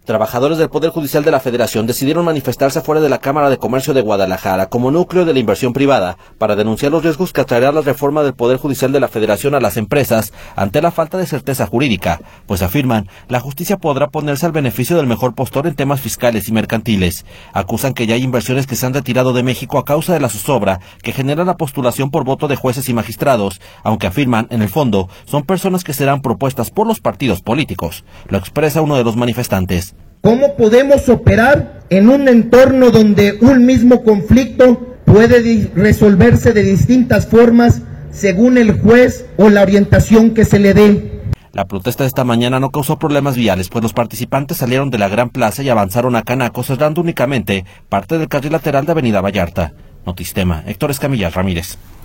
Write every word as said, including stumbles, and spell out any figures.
Trabajadores del Poder Judicial de la Federación decidieron manifestarse afuera de la Cámara de Comercio de Guadalajara como núcleo de la inversión privada para denunciar los riesgos que atraerá la reforma del Poder Judicial de la Federación a las empresas ante la falta de certeza jurídica, pues afirman la justicia podrá ponerse al beneficio del mejor postor en temas fiscales y mercantiles. Acusan que ya hay inversiones que se han retirado de México a causa de la zozobra que genera la postulación por voto de jueces y magistrados, aunque afirman, en el fondo, son personas que serán propuestas por los partidos políticos. Lo expresa uno de los manifestantes. ¿Cómo podemos operar en un entorno donde un mismo conflicto puede resolverse de distintas formas según el juez o la orientación que se le dé? La protesta de esta mañana no causó problemas viales, pues los participantes salieron de la Gran Plaza y avanzaron a Canaco, cerrando únicamente parte del carril lateral de Avenida Vallarta. Notistema, Héctor Escamilla Ramírez.